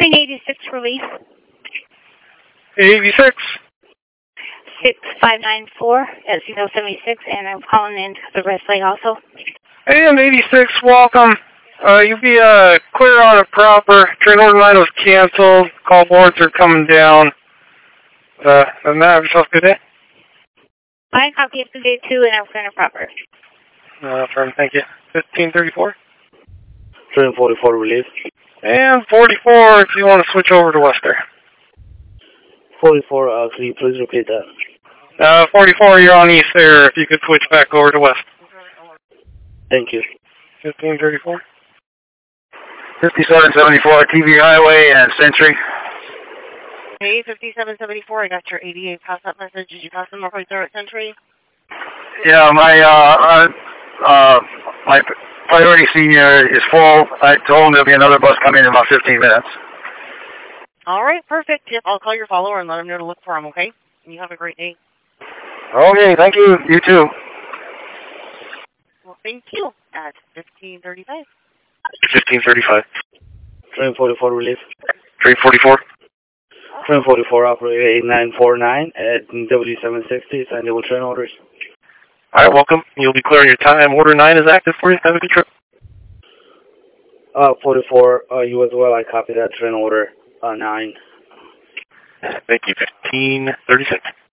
Train 86 relief. 86. 6594 at 076, and I'm calling in the rest lane also. AM 86, welcome. You'll be clear on a proper. Train order 9 was canceled. Call boards are coming down. And have yourself a good day. I copy it today too, and I'm clear on proper. Firm, thank you. 1534. Train 44 relief. And 44 if you want to switch over to Wester. 44, can you please repeat that? 44, you're on East there. If you could switch back over to West. Thank you. 1534. 5774 TV Highway and Century. Hey, 5774, I got your 88 pass-up message. Did you pass them up right there at Century? Yeah, my priority senior is full. I told him there'll be another bus coming in about 15 minutes. All right, perfect. Yep, I'll call your follower and let him know to look for him, okay? You have a great day. Okay, thank you. You too. Well, thank you. At 1535. 1535. Train 44 relief. Train 44. Train 44 operator 8949 at W760. Signable train orders. All right, welcome. You'll be clearing your time. Order 9 is active for you. Have a good trip. 44, you as well. I copy that train order 9. Thank you. 1536.